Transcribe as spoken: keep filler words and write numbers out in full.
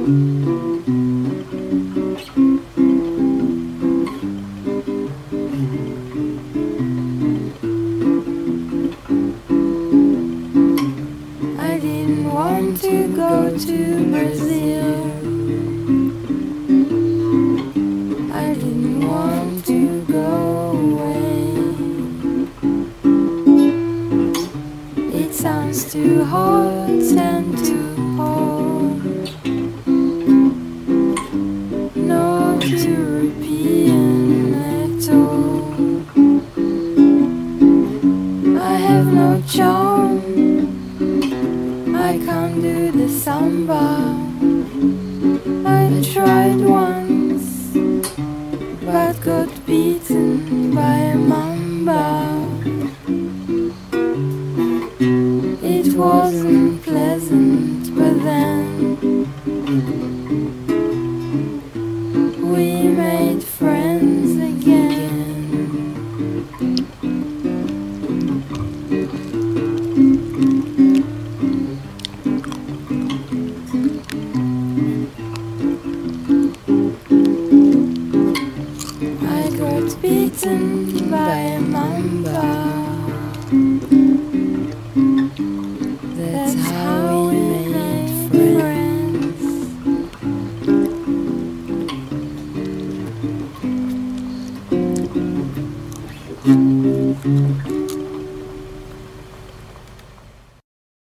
I didn't want to go to Brazil. I didn't want to go away. It sounds too hot and too cold. Not European at all. I have no charm. I can't do the samba. I tried once, but got beaten by a mamba. It wasn't pleasant, but then